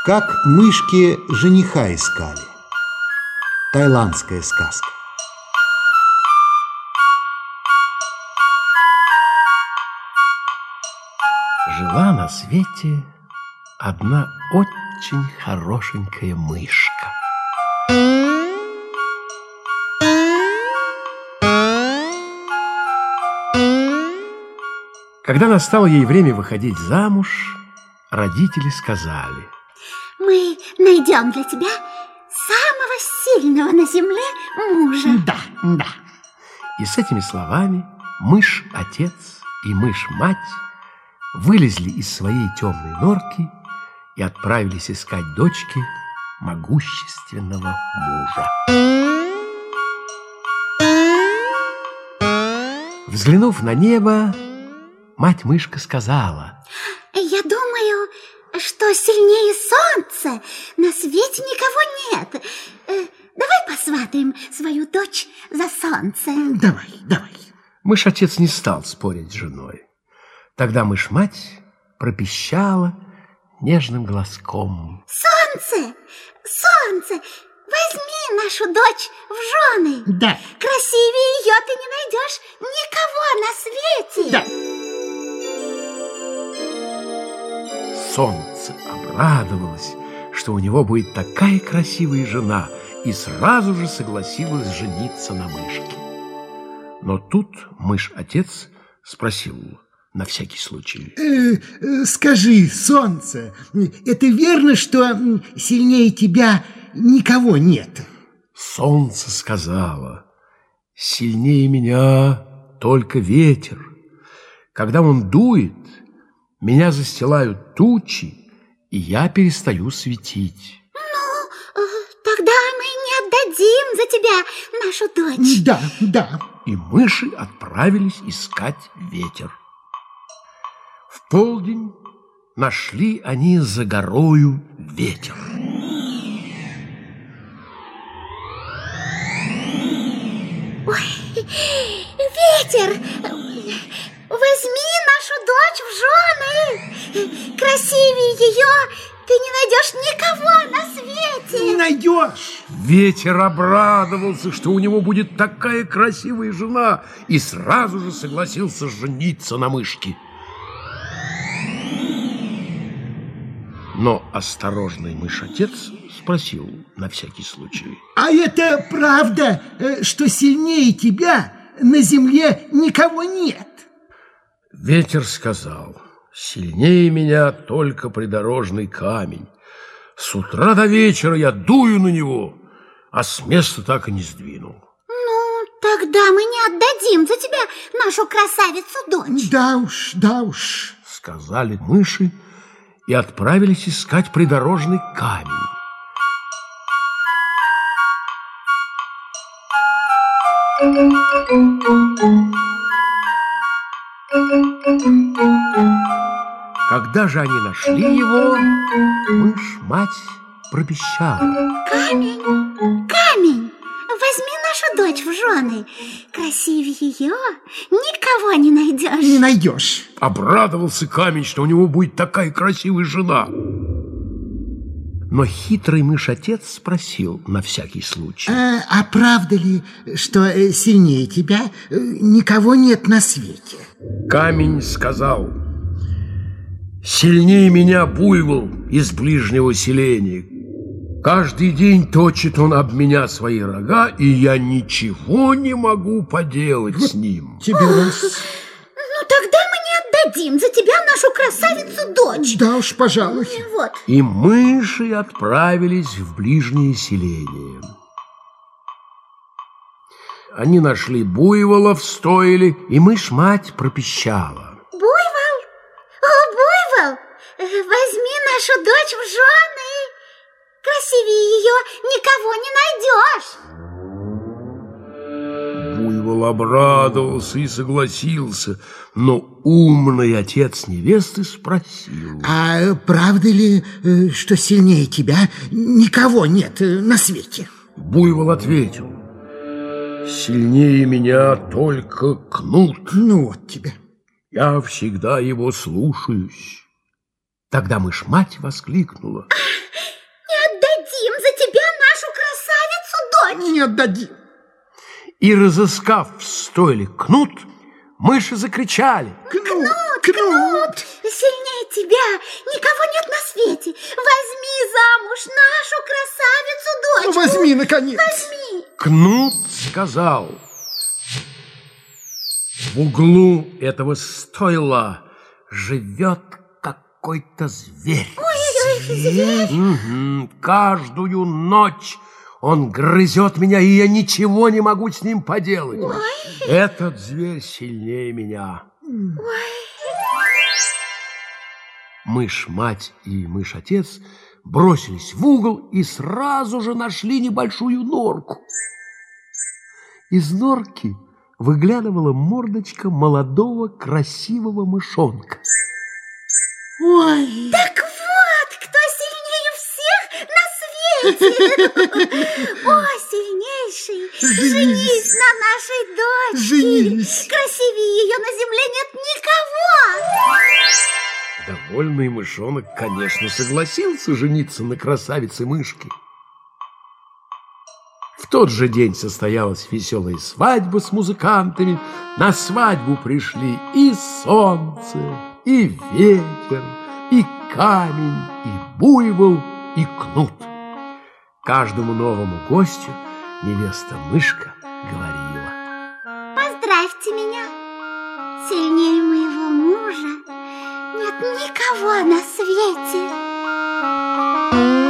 Как мышки жениха искали. Таиландская сказка. Жила на свете одна очень хорошенькая мышка. Когда настало ей время выходить замуж, родители сказали: мы найдем для тебя самого сильного на земле мужа. Да. И с этими словами мышь-отец и мышь-мать вылезли из своей темной норки и отправились искать дочке могущественного мужа. Взглянув на небо, мать-мышка сказала: я думаю, что сильнее солнца на свете никого нет. Давай посватаем свою дочь за солнце. Давай. Мышь-отец не стал спорить с женой. Тогда мышь-мать пропищала нежным глазком: солнце, возьми нашу дочь в жены. Да. Красивее ее ты не найдешь никого на свете. Солнце обрадовалось, что у него будет такая красивая жена, и сразу же согласилась жениться на мышке. Но тут мышь-отец спросил на всякий случай: скажи, солнце, это верно, что сильнее тебя никого нет? Солнце сказала: сильнее меня только ветер. Когда он дует, меня застилают тучи, и я перестаю светить. Тогда мы не отдадим за тебя нашу дочь. Да. И мыши отправились искать ветер. В полдень нашли они за горою ветер. Ой, ветер, возьми нашу дочь в жены. Красивее ее ты не найдешь никого на свете. Не найдешь. Ветер обрадовался, что у него будет такая красивая жена, и сразу же согласился жениться на мышке. Но осторожный мышь-отец спросил на всякий случай: а это правда, что сильнее тебя на земле никого нет? Ветер сказал: сильнее меня только придорожный камень. С утра до вечера я дую на него, а с места так и не сдвинул. Ну, тогда мы не отдадим за тебя нашу красавицу-дочь. Да уж, сказали мыши и отправились искать придорожный камень. Когда же они нашли его, мышь-мать пропищала: Камень, возьми нашу дочь в жены. Красивее ее никого не найдешь. Не найдешь. Обрадовался камень, что у него будет такая красивая жена. Но хитрый мышь-отец спросил на всякий случай: а правда ли, что сильнее тебя никого нет на свете? Камень сказал: сильнее меня буйвол из ближнего селения. Каждый день точит он об меня свои рога, и я ничего не могу поделать с ним. Тебе раз. Ну, тогда мы не отдадим за тебя нашу красавицу-дочь. Да уж, пожалуй. Вот. И мыши отправились в ближнее селение. Они нашли буйвола в стойле, и мышь-мать пропищала: Буйвол, возьми нашу дочь в жены. Красивее ее никого не найдешь. Буйвол обрадовался и согласился, но умный отец невесты спросил: а правда ли, что сильнее тебя никого нет на свете? Буйвол ответил: сильнее меня только кнут. Ну вот тебе. Я всегда его слушаюсь. Тогда мышь-мать воскликнула: не отдадим. И, разыскав в стойле кнут, мыши закричали: Кнут! Сильнее тебя никого нет на свете. Возьми замуж нашу красавицу-дочку. Возьми, наконец. Возьми. Кнут сказал: в углу этого стойла живет какой-то зверь. Зверь? Каждую ночь он грызет меня, и я ничего не могу с ним поделать. Этот зверь сильнее меня. Мышь-мать и мышь-отец бросились в угол и сразу же нашли небольшую норку. Из норки выглядывала мордочка молодого красивого мышонка. Ой! Так вот, кто сильнее всех на свете. О, сильнейший, женись на нашей дочке. Женись. Красивее ее на земле нет никого. Довольный мышонок, конечно, согласился жениться на красавице-мышке. В тот же день состоялась веселая свадьба с музыкантами. На свадьбу пришли и солнце, и ветер, и камень, и буйвол, и кнут. Каждому новому гостю невеста-мышка говорила: Поздравьте меня. Сильнее моего мужа нет никого на свете.